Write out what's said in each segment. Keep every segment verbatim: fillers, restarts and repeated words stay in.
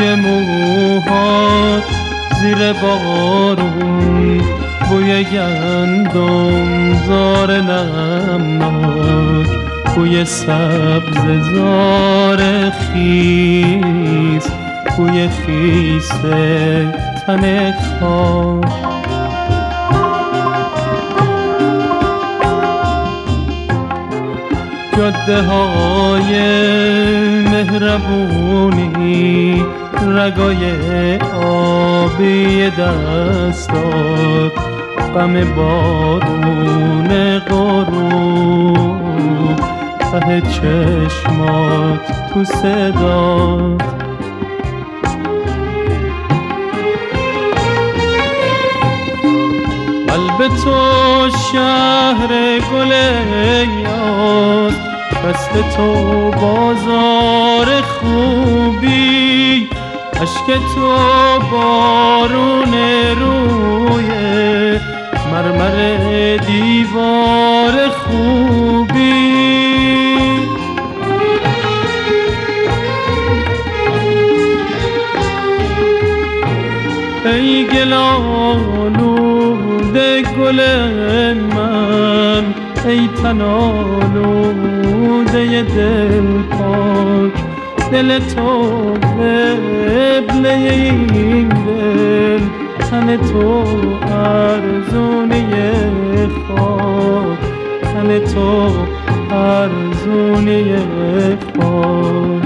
بوی موهات زیر بارون، بوی گندم زار نمناک، بوی سبز زار خیس، بوی خیس تن خاک. جاده های مهربونی، رگای آبی دستات، غم بارون غروب، ته چشمات تو صدات. قلب تو شهر گل یاد، دست تو بازار خوبی، اشک تو بارون روی مرمر دیوار خوبی. ای گل‌آلوده گل من، ای تن آلوده دل پاک، دل تو قبله این دل، تن تو ارزونی خاک، تن تو ارزونی خاک.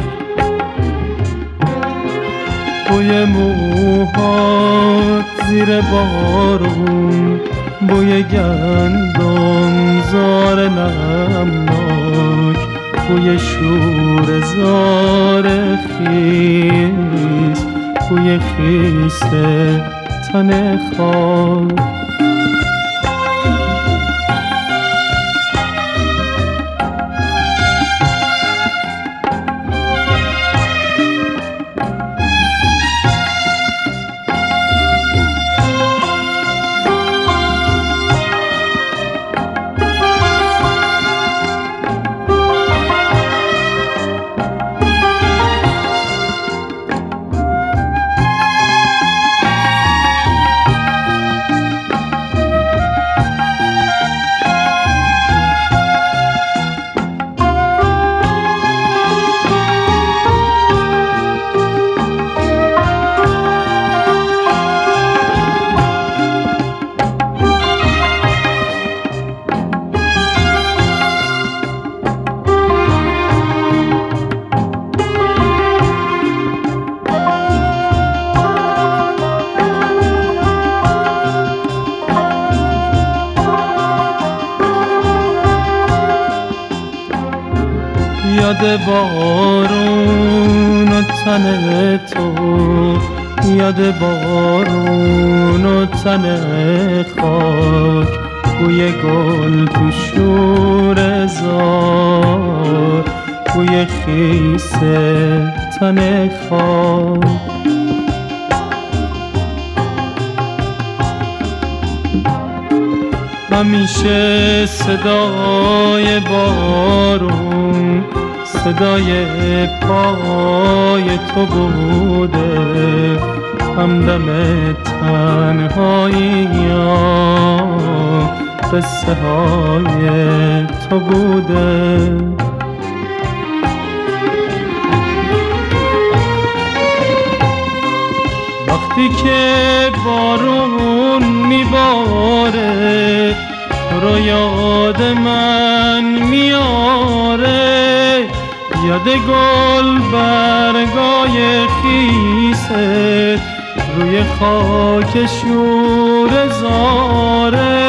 بوی موهات زیر بارون، بوی گندم زار نمناک، بوی شور زار خیس، بوی خیس تن خاک. یاد بارون و تن تو، یاد بارون و تن خاک، بوی گل تو شور زار، بوی خیس تن خاک. همیشه صدای بارون، صدای پای تو بوده، همدم تنهایی یا قصه های تو بوده. وقتی که بارون میباره، تو رو یاد من میاره، یاد گل برگای خیست روی خاک شور زاره.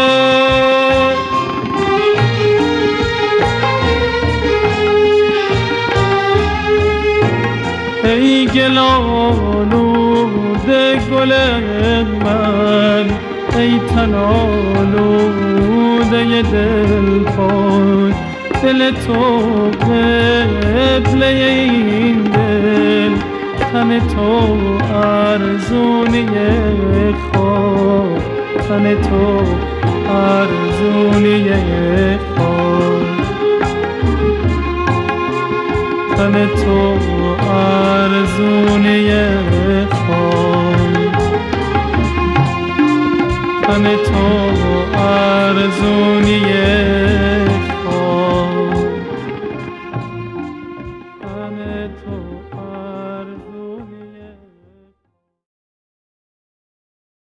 ای گل‌آلوده گل من، ای تن آلوده دل پاک، دل تو قبله این دل، تن تو ارزونی خاک، تن تو ارزونی خاک. تن تو ارزونی خاک، تن تو ارزونی